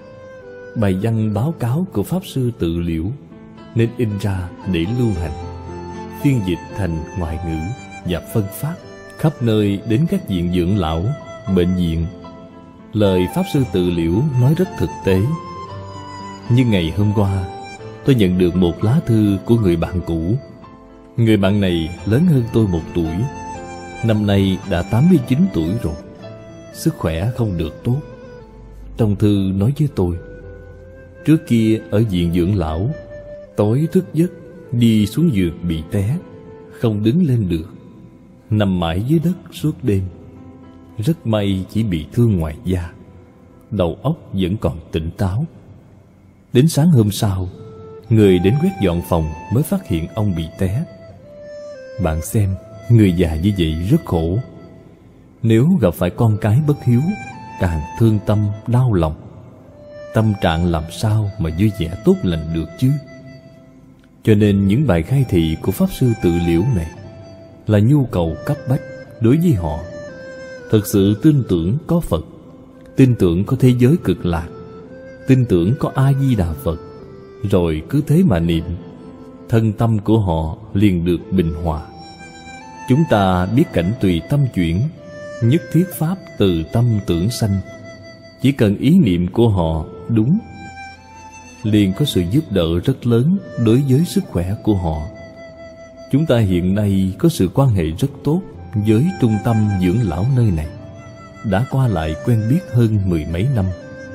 bài văn báo cáo của Pháp Sư Tự Liễu nên in ra để lưu hành, phiên dịch thành ngoại ngữ và phân phát khắp nơi đến các viện dưỡng lão, bệnh viện. Lời Pháp Sư Tự Liễu nói rất thực tế. Như ngày hôm qua, tôi nhận được một lá thư của người bạn cũ. Người bạn này lớn hơn tôi một tuổi, năm nay đã tám mươi chín tuổi rồi, sức khỏe không được tốt. Trong thư nói với tôi: trước kia ở viện dưỡng lão, tối thức giấc đi xuống giường bị té, không đứng lên được, nằm mãi dưới đất suốt đêm. Rất may chỉ bị thương ngoài da, đầu óc vẫn còn tỉnh táo. Đến sáng hôm sau, người đến quét dọn phòng mới phát hiện ông bị té. Bạn xem, người già như vậy rất khổ. Nếu gặp phải con cái bất hiếu, càng thương tâm đau lòng. Tâm trạng làm sao mà vui vẻ tốt lành được chứ? Cho nên những bài khai thị của Pháp Sư Tự Liễu này là nhu cầu cấp bách đối với họ. Thật sự tin tưởng có Phật, tin tưởng có thế giới cực lạc, tin tưởng có A-di-đà Phật, rồi cứ thế mà niệm, thân tâm của họ liền được bình hòa. Chúng ta biết cảnh tùy tâm chuyển, nhất thiết pháp từ tâm tưởng sanh. Chỉ cần ý niệm của họ đúng, liền có sự giúp đỡ rất lớn đối với sức khỏe của họ. Chúng ta hiện nay có sự quan hệ rất tốt với trung tâm dưỡng lão nơi này, đã qua lại quen biết hơn mười mấy năm.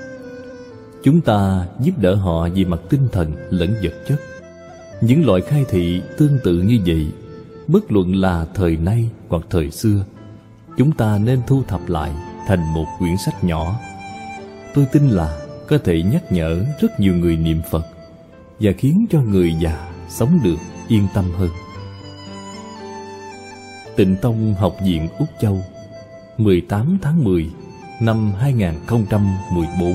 Chúng ta giúp đỡ họ về mặt tinh thần lẫn vật chất. Những loại khai thị tương tự như vậy, bất luận là thời nay hoặc thời xưa, chúng ta nên thu thập lại thành một quyển sách nhỏ. Tôi tin là có thể nhắc nhở rất nhiều người niệm Phật và khiến cho người già sống được yên tâm hơn. Tịnh Tông Học viện Úc Châu, mười tám tháng mười năm hai nghìn không trăm mười bốn.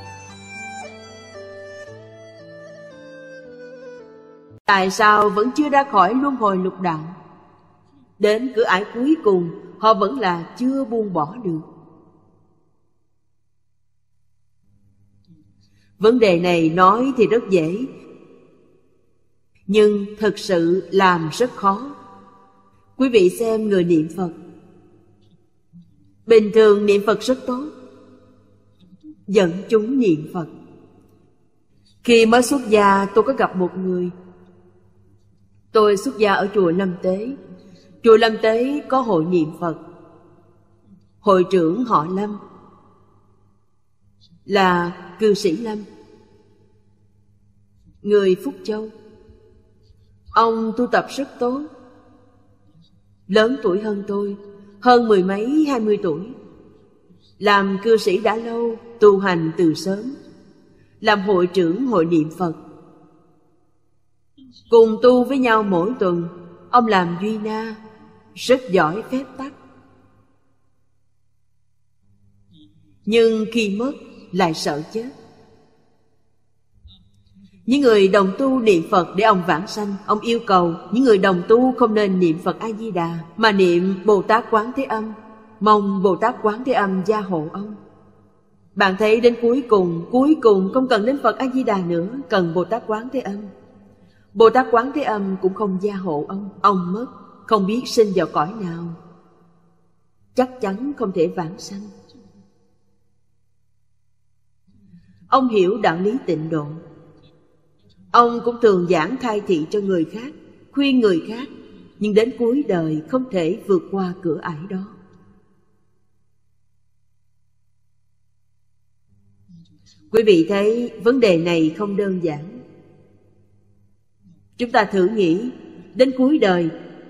Tại sao vẫn chưa ra khỏi luân hồi lục đạo? Đến cửa ải cuối cùng, họ vẫn là chưa buông bỏ được. Vấn đề này nói thì rất dễ, nhưng thực sự làm rất khó. Quý vị xem người niệm Phật, bình thường niệm Phật rất tốt, dẫn chúng niệm Phật. Khi mới xuất gia, tôi có gặp một người. Tôi xuất gia ở chùa Lâm Tế. Chùa Lâm Tế có hội niệm Phật. Hội trưởng họ Lâm, là cư sĩ Lâm, người Phúc Châu. Ông tu tập rất tốt, lớn tuổi hơn tôi, hơn mười mấy hai mươi tuổi. Làm cư sĩ đã lâu, tu hành từ sớm. Làm hội trưởng hội niệm Phật, cùng tu với nhau mỗi tuần. Ông làm duy na, rất giỏi phép tắc. Nhưng khi mất lại sợ chết. Những người đồng tu niệm Phật để ông vãng sanh. Ông yêu cầu những người đồng tu không nên niệm Phật A-di-đà, mà niệm Bồ Tát Quán Thế Âm, mong Bồ Tát Quán Thế Âm gia hộ ông. Bạn thấy đến cuối cùng, cuối cùng không cần đến Phật A-di-đà nữa, cần Bồ Tát Quán Thế Âm. Bồ Tát Quán Thế Âm cũng không gia hộ ông. Ông mất, không biết sinh vào cõi nào, chắc chắn không thể vãng sanh. Ông hiểu đạo lý tịnh độ. Ông cũng thường giảng khai thị cho người khác, khuyên người khác, nhưng đến cuối đời không thể vượt qua cửa ải đó. Quý vị thấy vấn đề này không đơn giản. Chúng ta thử nghĩ, đến cuối đời,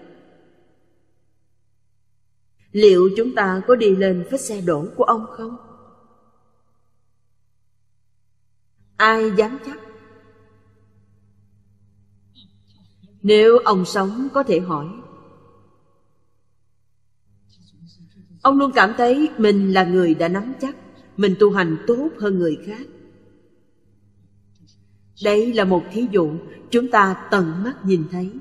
liệu chúng ta có đi lên vết xe đổ của ông không? Ai dám chắc? Nếu ông sống có thể hỏi. Ông luôn cảm thấy mình là người đã nắm chắc, mình tu hành tốt hơn người khác. Đây là một thí dụ chúng ta tận mắt nhìn thấy.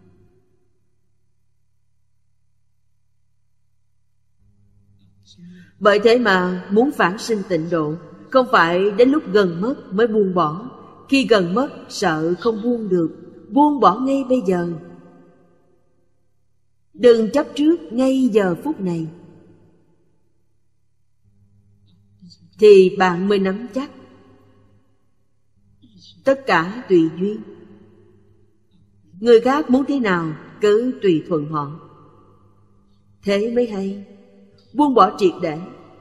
Bởi thế mà muốn vãng sinh tịnh độ, không phải đến lúc gần mất mới buông bỏ. Khi gần mất sợ không buông được, buông bỏ ngay bây giờ. Đừng chấp trước ngay giờ phút này, thì bạn mới nắm chắc. Tất cả tùy duyên. Người khác muốn thế nào cứ tùy thuận họ, thế mới hay. Buông bỏ triệt để.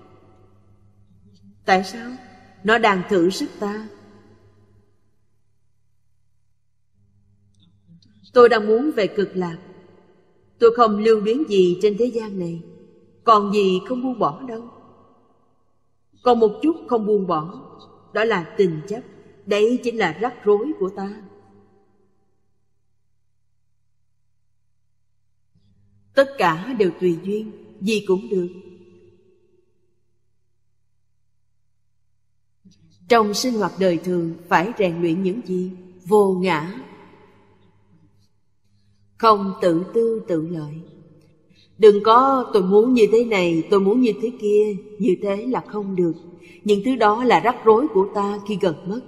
Tại sao? Nó đang thử sức ta. Tôi đang muốn về cực lạc. Tôi không lưu luyến gì trên thế gian này, còn gì không buông bỏ đâu. Còn một chút không buông bỏ, đó là tình chấp. Đấy chính là rắc rối của ta. Tất cả đều tùy duyên, gì cũng được. Trong sinh hoạt đời thường phải rèn luyện những gì? Vô ngã, không tự tư tự lợi. Đừng có tôi muốn như thế này, tôi muốn như thế kia. Như thế là không được. Những thứ đó là rắc rối của ta khi gần mất.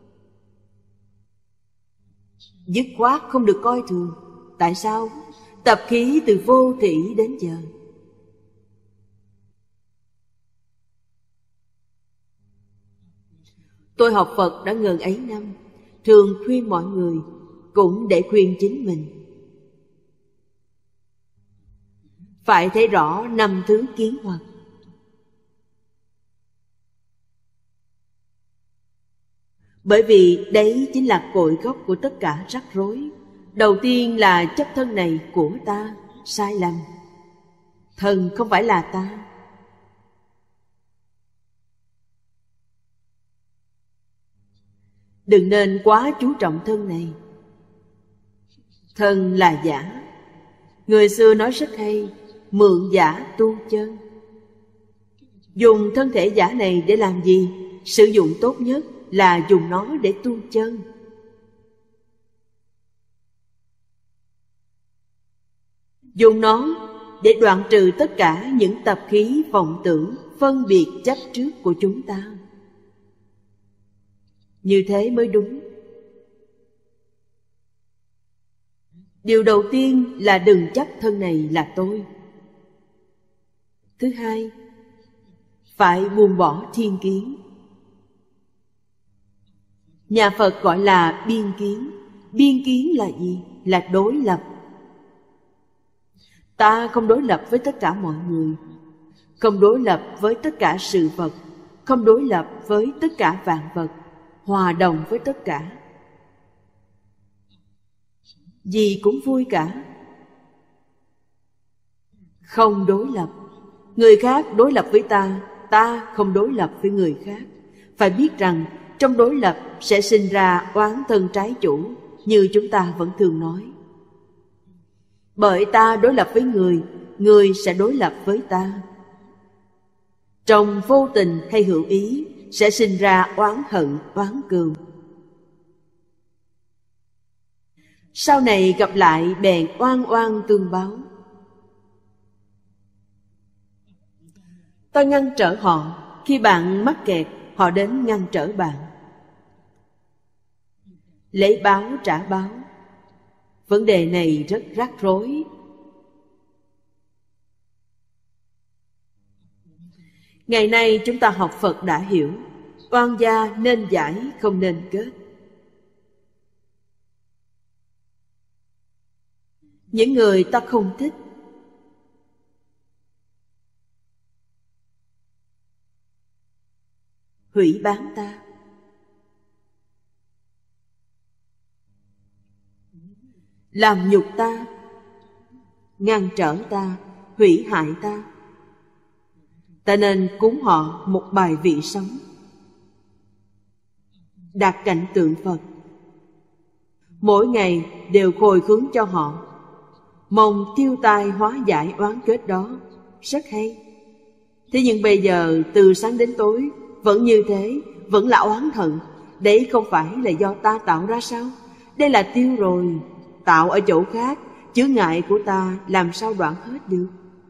Dứt khoát không được coi thường. Tại sao? Tập khí từ vô thỉ đến giờ. Tôi học Phật đã ngần ấy năm, thường khuyên mọi người, cũng để khuyên chính mình. Phải thấy rõ năm thứ kiến hoặc. Bởi vì đấy chính là cội gốc của tất cả rắc rối. Đầu tiên là chấp thân này của ta, sai lầm. Thân không phải là ta. Đừng nên quá chú trọng thân này. Thân là giả. Người xưa nói rất hay, mượn giả tu chân. Dùng thân thể giả này để làm gì? Sử dụng tốt nhất là dùng nó để tu chân. Dùng nó để đoạn trừ tất cả những tập khí vọng tưởng, phân biệt chấp trước của chúng ta. Như thế mới đúng. Điều đầu tiên là đừng chấp thân này là tôi. Thứ hai, phải buông bỏ thiên kiến. Nhà Phật gọi là biên kiến. Biên kiến là gì? Là đối lập. Ta không đối lập với tất cả mọi người, không đối lập với tất cả sự vật, không đối lập với tất cả vạn vật, hòa đồng với tất cả. Gì cũng vui cả. Không đối lập. Người khác đối lập với ta, ta không đối lập với người khác. Phải biết rằng trong đối lập sẽ sinh ra oán thân trái chủ, như chúng ta vẫn thường nói. Bởi ta đối lập với người, người sẽ đối lập với ta. Trong vô tình hay hữu ý sẽ sinh ra oán hận, oán cừu. Sau này gặp lại bèn oan oan tương báo. Ta ngăn trở họ, Khi bạn mắc kẹt, họ đến ngăn trở bạn. Lấy báo trả báo. Vấn đề này rất rắc rối. Ngày nay chúng ta học Phật đã hiểu, oan gia nên giải, không nên kết. Những người ta không thích, hủy bán ta. Làm nhục ta, ngăn trở ta, hủy hại ta. Ta nên cúng họ một bài vị sống, đặt cảnh tượng Phật. Mỗi ngày đều khhồi hướng cho họ, mong tiêu tai hóa giải oán kết đó. Rất hay. Thế nhưng bây giờ từ sáng đến tối vẫn như thế, vẫn là oán hận. Đấy không phải là do ta tạo ra sao? Đây là tiêu rồi, tạo ở chỗ khác. Chướng ngại của ta làm sao đoạn hết được?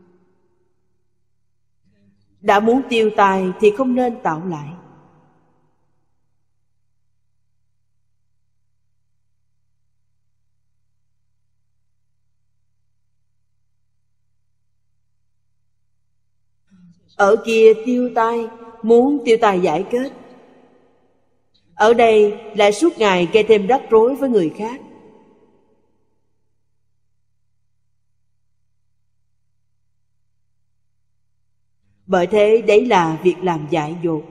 Đã muốn tiêu tài thì không nên tạo lại. Ở kia tiêu tai, muốn tiêu tài giải kết. Ở đây lại suốt ngày gây thêm rắc rối với người khác. Bởi thế đấy là việc làm dại dột,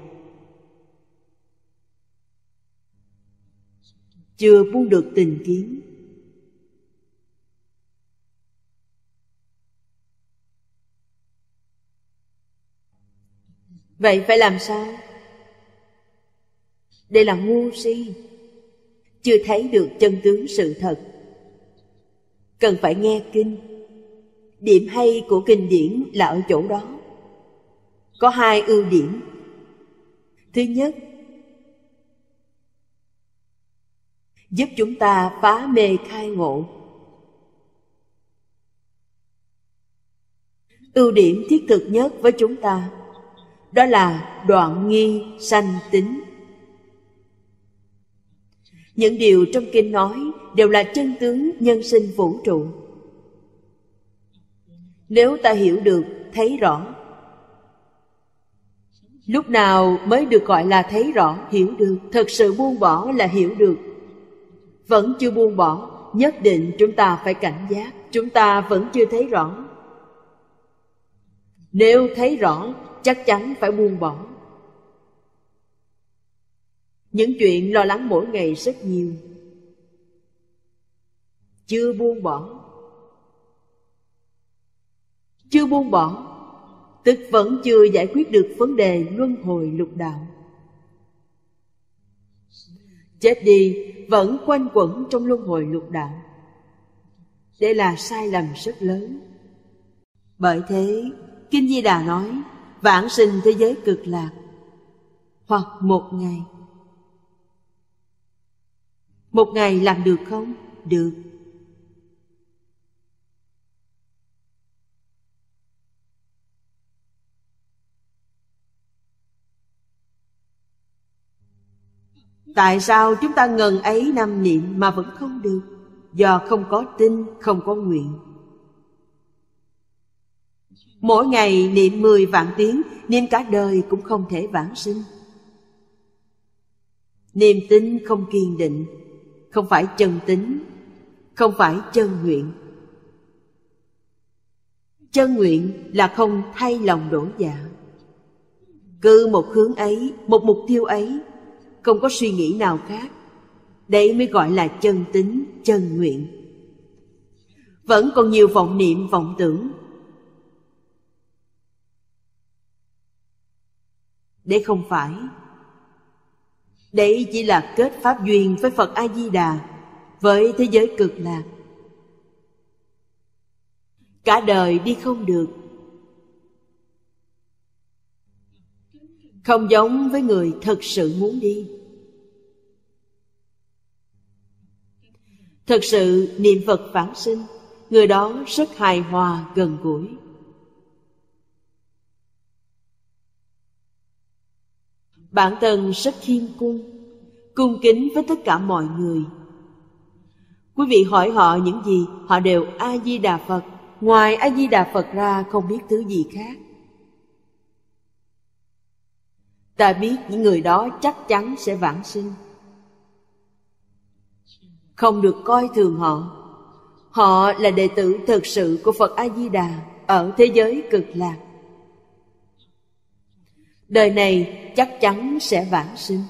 chưa buông được tình kiến. Vậy phải làm sao? Đây là ngu si, chưa thấy được chân tướng sự thật. Cần phải nghe kinh. Điểm hay của kinh điển là ở chỗ đó. Có hai ưu điểm. Thứ nhất, giúp chúng ta phá mê khai ngộ. Ưu điểm thiết thực nhất với chúng ta đó là đoạn nghi sanh tính. Những điều trong kinh nói đều là chân tướng nhân sinh vũ trụ. Nếu ta hiểu được, thấy rõ, lúc nào mới được gọi là thấy rõ, hiểu được? Thật sự buông bỏ là hiểu được. Vẫn chưa buông bỏ, nhất định chúng ta phải cảnh giác. Chúng ta vẫn chưa thấy rõ. Nếu thấy rõ, chắc chắn phải buông bỏ. Những chuyện lo lắng mỗi ngày rất nhiều, chưa buông bỏ. Chưa buông bỏ tức vẫn chưa giải quyết được vấn đề luân hồi lục đạo. Chết đi vẫn quanh quẩn trong luân hồi lục đạo. Đây là sai lầm rất lớn. Bởi thế Kinh Di Đà nói vãng sinh thế giới cực lạc, hoặc một ngày. Một ngày làm được không? Được. Tại sao chúng ta ngần ấy năm niệm mà vẫn không được? Do không có tin, không có nguyện. Mỗi ngày niệm mười vạn tiếng, niệm cả đời cũng không thể vãng sinh. Niềm tin không kiên định, không phải chân tín, không phải chân nguyện. Chân nguyện là không thay lòng đổi dạ. Cứ một hướng ấy, một mục tiêu ấy, không có suy nghĩ nào khác. Đấy mới gọi là chân tín, chân nguyện. Vẫn còn nhiều vọng niệm, vọng tưởng. Đấy không phải. Đấy chỉ là kết pháp duyên với Phật A-di-đà, với thế giới cực lạc. Cả đời đi không được. Không giống với người thật sự muốn đi. Thật sự niệm Phật vãng sinh, người đó rất hài hòa, gần gũi. Bản thân rất khiêm cung, cung kính với tất cả mọi người. Quý vị hỏi họ những gì, họ đều A-di-đà Phật. Ngoài A-di-đà Phật ra không biết thứ gì khác. Ta biết những người đó chắc chắn sẽ vãng sinh. Không được coi thường họ. Họ là đệ tử thực sự của Phật A-di-đà ở thế giới cực lạc. Đời này chắc chắn sẽ vãng sinh.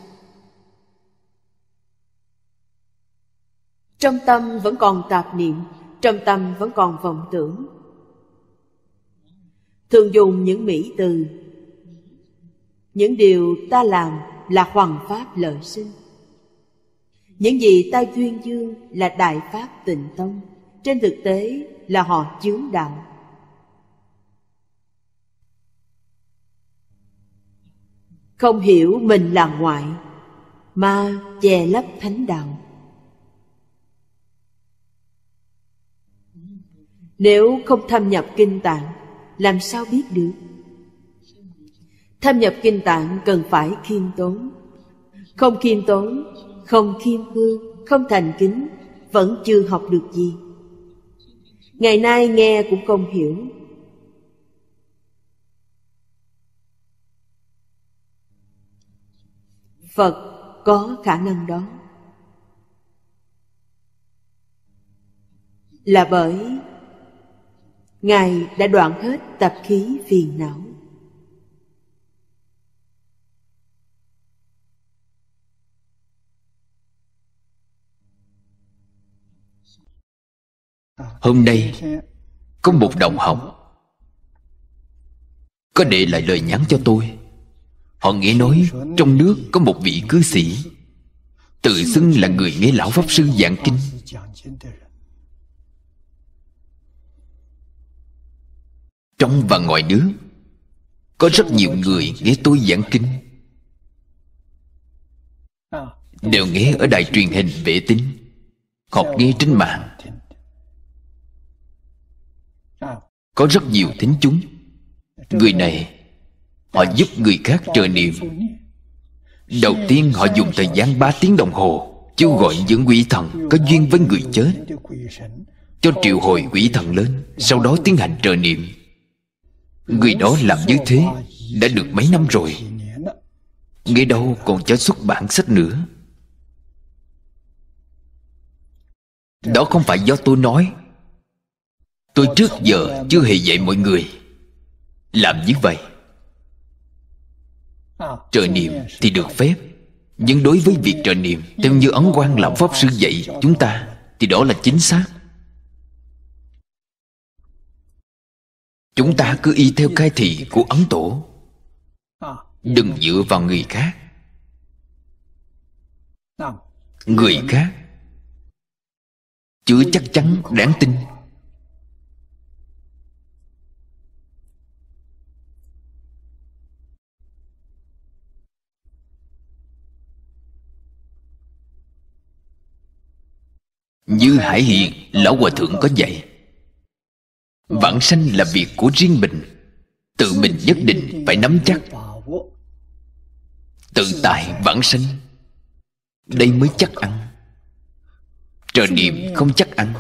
Trong tâm vẫn còn tạp niệm, trong tâm vẫn còn vọng tưởng. Thường dùng những mỹ từ. Những điều ta làm là hoằng pháp lợi sinh. Những gì ta tuyên dương là đại pháp tịnh tông. Trên thực tế là họ chướng đạo. Không hiểu mình là ngoại, mà che lấp thánh đạo. Nếu không thâm nhập kinh tạng, làm sao biết được? Thâm nhập kinh tạng cần phải khiêm tốn. Không khiêm tốn, không khiêm hương, không thành kính, vẫn chưa học được gì. Ngày nay nghe cũng không hiểu. Phật có khả năng đó, là bởi Ngài đã đoạn hết tập khí phiền não. Hôm nay có một đồng học có để lại lời nhắn cho tôi. Họ nghe nói trong nước có một vị cư sĩ tự xưng là người nghe lão pháp sư giảng kinh. Trong và ngoài nước có rất nhiều người nghe tôi giảng kinh, đều nghe ở đài truyền hình vệ tinh, hoặc nghe trên mạng. Có rất nhiều thính chúng. Người này họ giúp người khác trợ niệm. Đầu tiên họ dùng thời gian ba tiếng đồng hồ kêu gọi những quỷ thần có duyên với người chết, cho triệu hồi quỷ thần lên, sau đó tiến hành trợ niệm. Người đó làm như thế đã được mấy năm rồi, nghe đâu còn cho xuất bản sách nữa. Đó không phải do tôi nói. Tôi trước giờ chưa hề dạy mọi người làm như vậy. Trợ niệm thì được phép, nhưng đối với việc trợ niệm theo như Ấn Quang Lão Pháp Sư dạy chúng ta thì đó là chính xác. Chúng ta cứ y theo khai thị của Ấn Tổ, đừng dựa vào người khác. Người khác chưa chắc chắn đáng tin. Như Hải Hiền Lão Hòa Thượng có dạy, vãng sanh là việc của riêng mình, tự mình nhất định phải nắm chắc. Tự tại vãng sanh, đây mới chắc ăn. Trợ niệm không chắc ăn,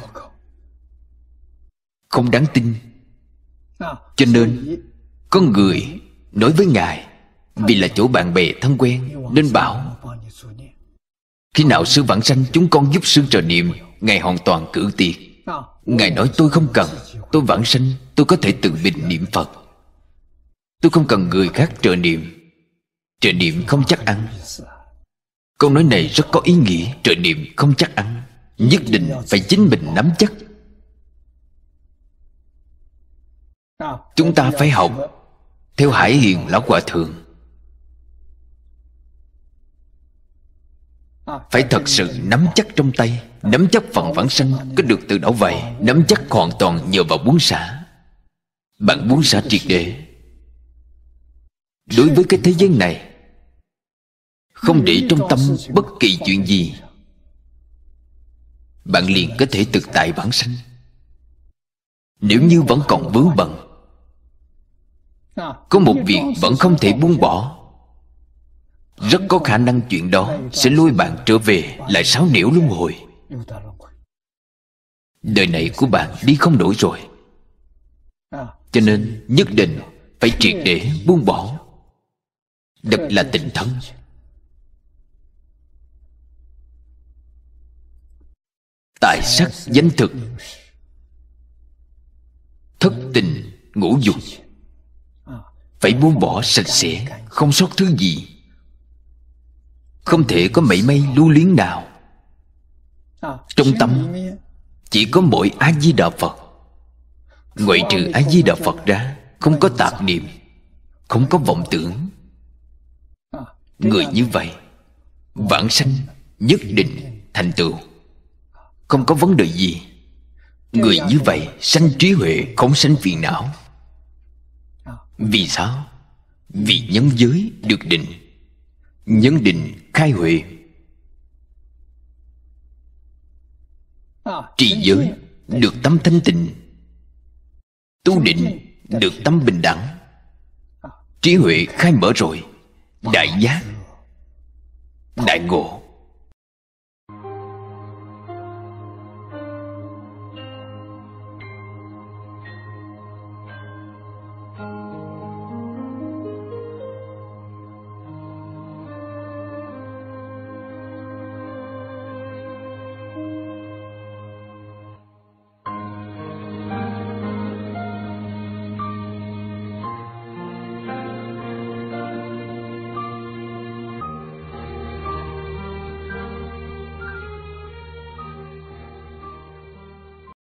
không đáng tin. Cho nên có người nói với Ngài, vì là chỗ bạn bè thân quen nên bảo, khi nào sư vãng sanh chúng con giúp sư trợ niệm. Ngài hoàn toàn cự tuyệt. Ngài nói tôi không cần, tôi vãng sanh tôi có thể tự mình niệm Phật, tôi không cần người khác trợ niệm. Trợ niệm không chắc ăn. Câu nói này rất có ý nghĩa. Trợ niệm không chắc ăn, nhất định phải chính mình nắm chắc. Chúng ta phải học theo Hải Hiền Lão Hòa Thượng, phải thật sự nắm chắc trong tay. Nắm chắc phần vãng sanh có được từ đâu vậy? Nắm chắc hoàn toàn nhờ vào buông xả. Bạn buông xả triệt để đối với cái thế giới này, không để trong tâm bất kỳ chuyện gì, bạn liền có thể thực tại vãng sanh. Nếu như vẫn còn vướng bận, có một việc vẫn không thể buông bỏ, rất có khả năng chuyện đó sẽ lôi bạn trở về lại sáu nẻo luân hồi. Đời này của bạn đi không nổi rồi. Cho nên nhất định phải triệt để buông bỏ. Thật là tình thân. Tài sắc danh thực, thất tình ngũ dục, phải buông bỏ sạch sẽ, không sót thứ gì. Không thể có mảy may lưu luyến nào. Trong tâm chỉ có mỗi A-di-đà Phật. Ngoại trừ A-di-đà Phật ra, không có tạp niệm, không có vọng tưởng. Người như vậy vãng sanh nhất định thành tựu, không có vấn đề gì. Người như vậy sanh trí huệ, không sanh phiền não. Vì sao? Vì nhân giới được định, nhân định khai huệ. Trì giới được tâm thanh tịnh, tu định được tâm bình đẳng. Trí huệ khai mở rồi, đại giác, đại ngộ.